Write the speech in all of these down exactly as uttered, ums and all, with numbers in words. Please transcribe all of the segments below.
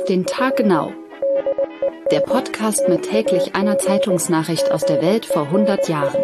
Auf den Tag genau. Der Podcast mit täglich einer Zeitungsnachricht aus der Welt vor hundert Jahren.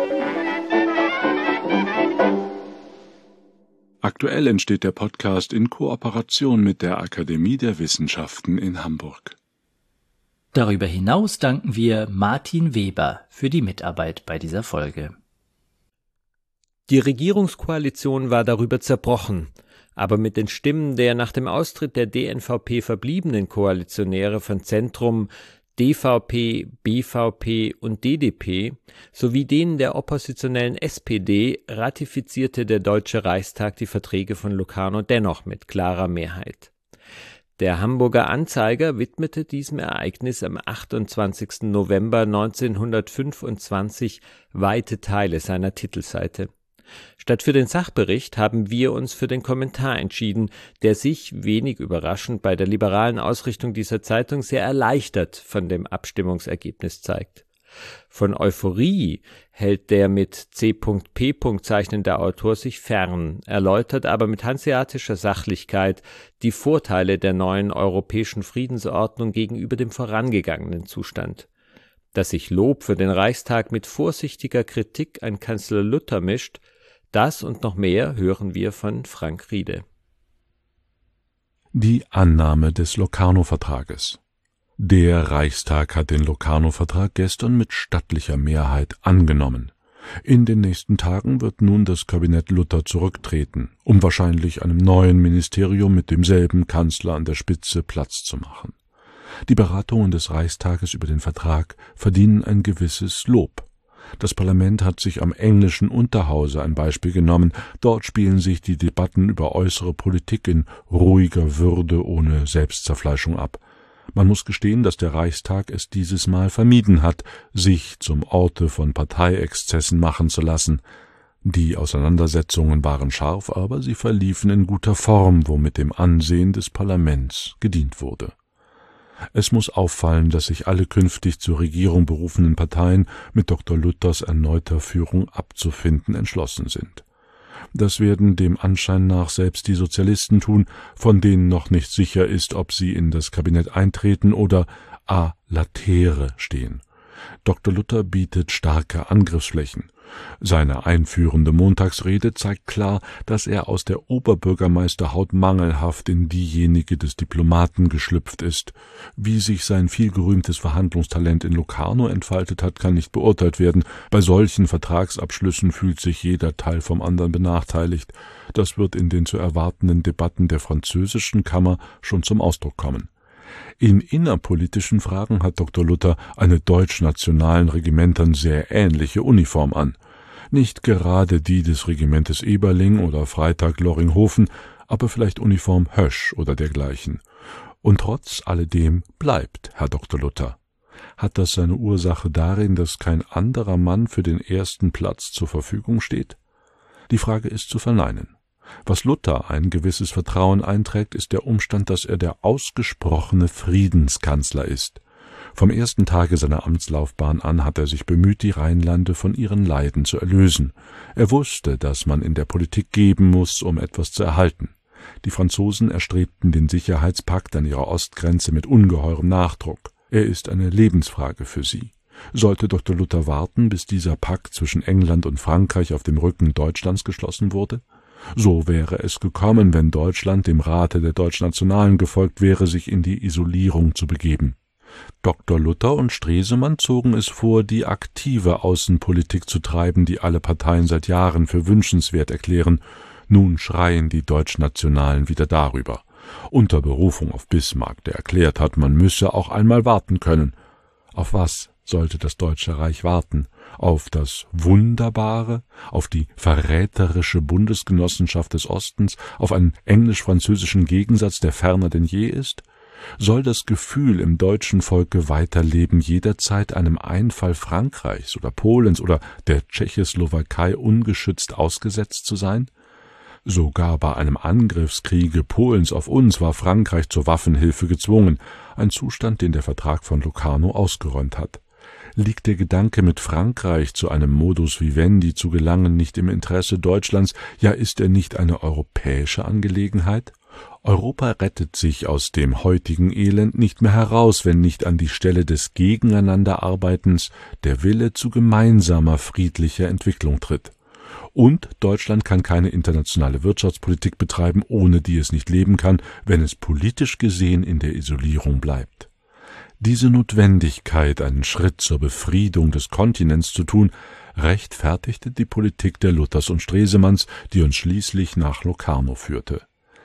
Aktuell entsteht der Podcast in Kooperation mit der Akademie der Wissenschaften in Hamburg. Darüber hinaus danken wir Martin Weber für die Mitarbeit bei dieser Folge. Die Regierungskoalition war darüber zerbrochen, aber mit den Stimmen der nach dem Austritt der D N V P verbliebenen Koalitionäre von Zentrum, D V P, B V P und D D P sowie denen der oppositionellen S P D ratifizierte der Deutsche Reichstag die Verträge von Locarno dennoch mit klarer Mehrheit. Der Hamburger Anzeiger widmete diesem Ereignis am achtundzwanzigsten November neunzehnhundertfünfundzwanzig weite Teile seiner Titelseite. Statt für den Sachbericht haben wir uns für den Kommentar entschieden, der sich, wenig überraschend, bei der liberalen Ausrichtung dieser Zeitung sehr erleichtert von dem Abstimmungsergebnis zeigt. Von Euphorie hält der mit C P zeichnende Autor sich fern, erläutert aber mit hanseatischer Sachlichkeit die Vorteile der neuen europäischen Friedensordnung gegenüber dem vorangegangenen Zustand. Dass sich Lob für den Reichstag mit vorsichtiger Kritik an Kanzler Luther mischt, das und noch mehr hören wir von Frank Riede. Die Annahme des Locarno-Vertrages. Der Reichstag hat den Locarno-Vertrag gestern mit stattlicher Mehrheit angenommen. In den nächsten Tagen wird nun das Kabinett Luther zurücktreten, um wahrscheinlich einem neuen Ministerium mit demselben Kanzler an der Spitze Platz zu machen. Die Beratungen des Reichstages über den Vertrag verdienen ein gewisses Lob. Das Parlament hat sich am englischen Unterhause ein Beispiel genommen. Dort spielen sich die Debatten über äußere Politik in ruhiger Würde ohne Selbstzerfleischung ab. Man muss gestehen, dass der Reichstag es dieses Mal vermieden hat, sich zum Orte von Parteiexzessen machen zu lassen. Die Auseinandersetzungen waren scharf, aber sie verliefen in guter Form, womit dem Ansehen des Parlaments gedient wurde. Es muss auffallen, dass sich alle künftig zur Regierung berufenen Parteien mit Doktor Luthers erneuter Führung abzufinden entschlossen sind. Das werden dem Anschein nach selbst die Sozialisten tun, von denen noch nicht sicher ist, ob sie in das Kabinett eintreten oder à latere stehen. Doktor Luther bietet starke Angriffsflächen. Seine einführende Montagsrede zeigt klar, dass er aus der Oberbürgermeisterhaut mangelhaft in diejenige des Diplomaten geschlüpft ist. Wie sich sein vielgerühmtes Verhandlungstalent in Locarno entfaltet hat, kann nicht beurteilt werden. Bei solchen Vertragsabschlüssen fühlt sich jeder Teil vom anderen benachteiligt. Das wird in den zu erwartenden Debatten der französischen Kammer schon zum Ausdruck kommen. In innerpolitischen Fragen hat Doktor Luther eine deutschnationalen Regimentern sehr ähnliche Uniform an. Nicht gerade die des Regimentes Eberling oder Freitag-Loringhofen, aber vielleicht Uniform Hösch oder dergleichen. Und trotz alledem bleibt Herr Doktor Luther. Hat das seine Ursache darin, dass kein anderer Mann für den ersten Platz zur Verfügung steht? Die Frage ist zu verneinen. Was Luther ein gewisses Vertrauen einträgt, ist der Umstand, dass er der ausgesprochene Friedenskanzler ist. Vom ersten Tage seiner Amtslaufbahn an hat er sich bemüht, die Rheinlande von ihren Leiden zu erlösen. Er wusste, dass man in der Politik geben muss, um etwas zu erhalten. Die Franzosen erstrebten den Sicherheitspakt an ihrer Ostgrenze mit ungeheurem Nachdruck. Er ist eine Lebensfrage für sie. Sollte Doktor Luther warten, bis dieser Pakt zwischen England und Frankreich auf dem Rücken Deutschlands geschlossen wurde? So wäre es gekommen, wenn Deutschland dem Rate der Deutschnationalen gefolgt wäre, sich in die Isolierung zu begeben. Doktor Luther und Stresemann zogen es vor, die aktive Außenpolitik zu treiben, die alle Parteien seit Jahren für wünschenswert erklären. Nun schreien die Deutschnationalen wieder darüber. Unter Berufung auf Bismarck, der erklärt hat, man müsse auch einmal warten können. Auf was sollte das Deutsche Reich warten? Auf das Wunderbare, auf die verräterische Bundesgenossenschaft des Ostens, auf einen englisch-französischen Gegensatz, der ferner denn je ist? Soll das Gefühl im deutschen Volke weiterleben, jederzeit einem Einfall Frankreichs oder Polens oder der Tschechoslowakei ungeschützt ausgesetzt zu sein? Sogar bei einem Angriffskriege Polens auf uns war Frankreich zur Waffenhilfe gezwungen, ein Zustand, den der Vertrag von Locarno ausgeräumt hat. Liegt der Gedanke, mit Frankreich zu einem Modus vivendi zu gelangen, nicht im Interesse Deutschlands, ja ist er nicht eine europäische Angelegenheit? Europa rettet sich aus dem heutigen Elend nicht mehr heraus, wenn nicht an die Stelle des Gegeneinanderarbeitens der Wille zu gemeinsamer friedlicher Entwicklung tritt. Und Deutschland kann keine internationale Wirtschaftspolitik betreiben, ohne die es nicht leben kann, wenn es politisch gesehen in der Isolierung bleibt. Diese Notwendigkeit, einen Schritt zur Befriedung des Kontinents zu tun, rechtfertigte die Politik der Luthers und Stresemanns, die uns schließlich nach Locarno führte.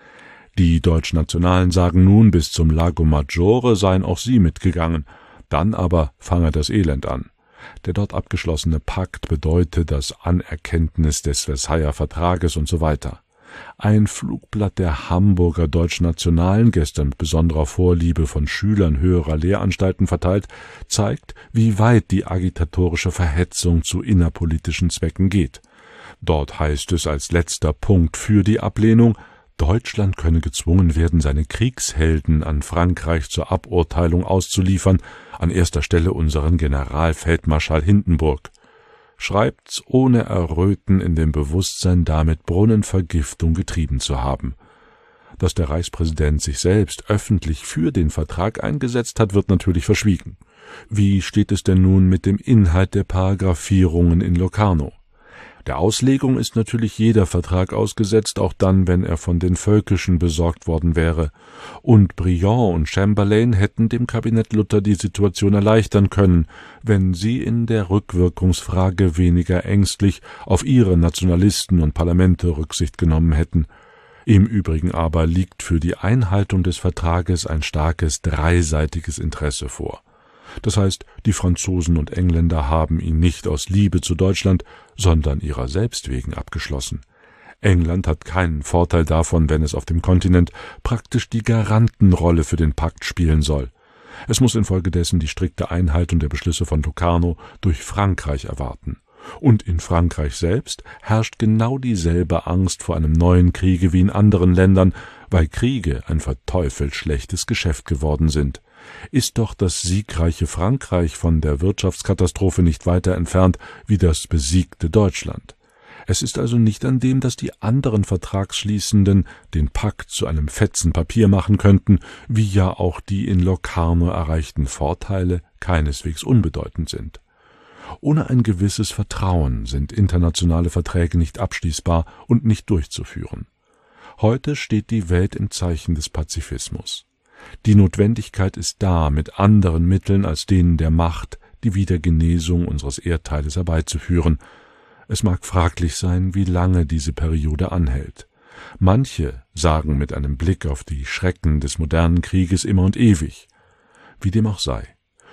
Die Deutschnationalen sagen nun, bis zum Lago Maggiore seien auch sie mitgegangen, dann aber fange das Elend an. Der dort abgeschlossene Pakt bedeute das Anerkenntnis des Versailler Vertrages und so weiter. Ein Flugblatt der Hamburger Deutschnationalen, gestern mit besonderer Vorliebe von Schülern höherer Lehranstalten verteilt, zeigt, wie weit die agitatorische Verhetzung zu innerpolitischen Zwecken geht. Dort heißt es als letzter Punkt für die Ablehnung: Deutschland könne gezwungen werden, seine Kriegshelden an Frankreich zur Aburteilung auszuliefern, an erster Stelle unseren Generalfeldmarschall Hindenburg. Schreibt's ohne Erröten in dem Bewusstsein, damit Brunnenvergiftung getrieben zu haben. Dass der Reichspräsident sich selbst öffentlich für den Vertrag eingesetzt hat, wird natürlich verschwiegen. Wie steht es denn nun mit dem Inhalt der Paragraphierungen in Locarno? Der Auslegung ist natürlich jeder Vertrag ausgesetzt, auch dann, wenn er von den Völkischen besorgt worden wäre. Und Briand und Chamberlain hätten dem Kabinett Luther die Situation erleichtern können, wenn sie in der Rückwirkungsfrage weniger ängstlich auf ihre Nationalisten und Parlamente Rücksicht genommen hätten. Im Übrigen aber liegt für die Einhaltung des Vertrages ein starkes dreiseitiges Interesse vor. Das heißt, die Franzosen und Engländer haben ihn nicht aus Liebe zu Deutschland, sondern ihrer selbst wegen abgeschlossen. England hat keinen Vorteil davon, wenn es auf dem Kontinent praktisch die Garantenrolle für den Pakt spielen soll. Es muss infolgedessen die strikte Einhaltung der Beschlüsse von Locarno durch Frankreich erwarten. Und in Frankreich selbst herrscht genau dieselbe Angst vor einem neuen Kriege wie in anderen Ländern, weil Kriege ein verteufelt schlechtes Geschäft geworden sind. Ist doch das siegreiche Frankreich von der Wirtschaftskatastrophe nicht weiter entfernt wie das besiegte Deutschland. Es ist also nicht an dem, dass die anderen Vertragsschließenden den Pakt zu einem Fetzen Papier machen könnten, wie ja auch die in Locarno erreichten Vorteile keineswegs unbedeutend sind. Ohne ein gewisses Vertrauen sind internationale Verträge nicht abschließbar und nicht durchzuführen. Heute steht die Welt im Zeichen des Pazifismus. Die Notwendigkeit ist da, mit anderen Mitteln als denen der Macht die Wiedergenesung unseres Erdteiles herbeizuführen. Es mag fraglich sein, wie lange diese Periode anhält. Manche sagen mit einem Blick auf die Schrecken des modernen Krieges immer und ewig. Wie dem auch sei.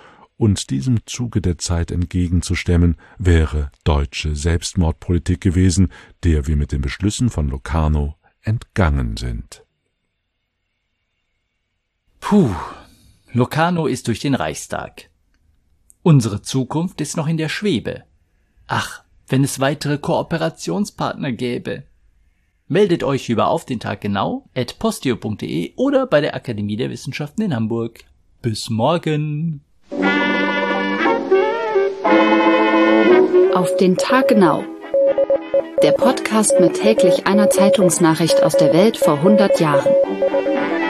Uns diesem Zuge der Zeit entgegenzustemmen, wäre deutsche Selbstmordpolitik gewesen, der wir mit den Beschlüssen von Locarno entgangen sind. Puh, Locarno ist durch den Reichstag. Unsere Zukunft ist noch in der Schwebe. Ach, wenn es weitere Kooperationspartner gäbe. Meldet euch über auf den Tag genau at posteo punkt de oder bei der Akademie der Wissenschaften in Hamburg. Bis morgen! Auf den Tag genau. Der Podcast mit täglich einer Zeitungsnachricht aus der Welt vor hundert Jahren.